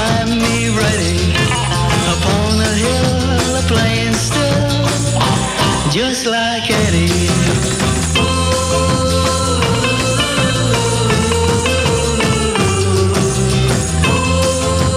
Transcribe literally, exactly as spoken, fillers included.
find me ready upon the hill, playing still, just like Eddie.